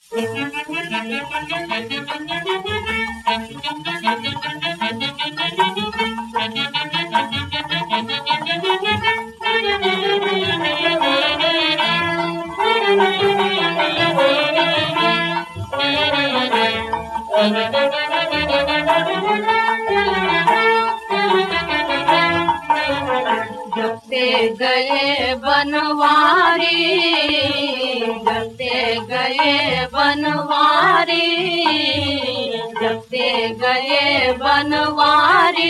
जब से गए बनवारी, जब से गए बनवारी, जब से गए बनवारी,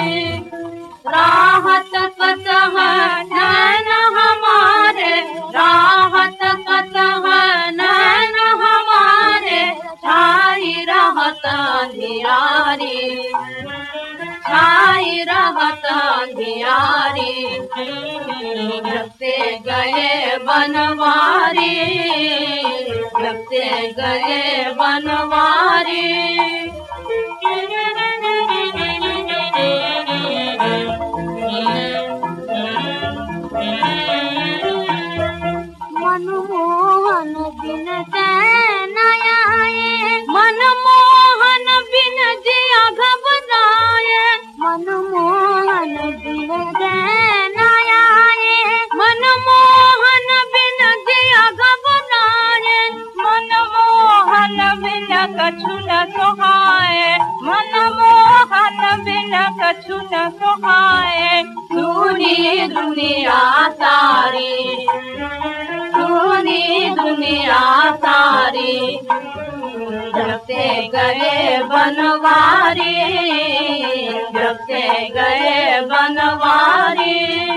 राहत कतह नैन हमारे, राहत कतह नैन हमारे, छाई रहत अंधियारी, छाई रहत अंधियारी। जब से गए बनवारी, जब से गए बनवारी, मनमोहन बिन चैन आए, मनमोहन बिन जिया घबराए, मनमोहन बिन चैन आए, मनमोहन बिन जिया घबराए, मनमोहन बिन कछु न सुहाए, मनमोहन बिन कछु न सुहाए। सुनी दुनिया सारी, सुनी दुनिया सारी, जब से गए बनवारी, जब से गए बनवारी।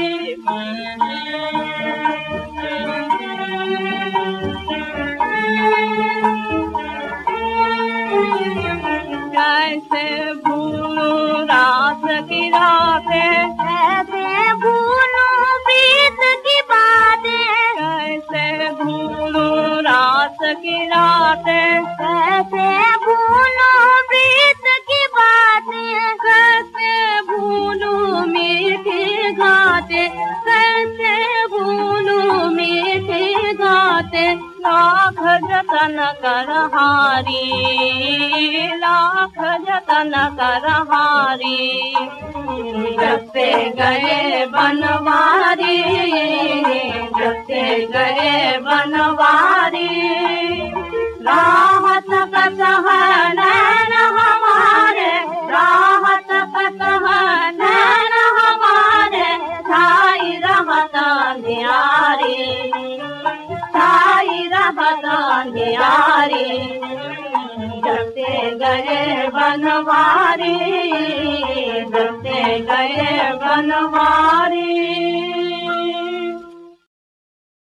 कैसे भूलूं रात की रातें, कैसे भूलूं बीत की बातें, कैसे भूलूं रात की रातें, कैसे भूलूं बीत की बातें, कैसे भूलूं मीठी घाटे, कैसे भूलूं मीठी घाटे। लाख जतन कर हारी, लाख जतन कर हारी, जब से गए बनवारी, जब से गए बनवारी, राहत कतह नैन हमारे, राहत कतह नैन हमारे, छाई रहत अंधियारी, छाई रहत अंधियारी। जब से गए बनवारी,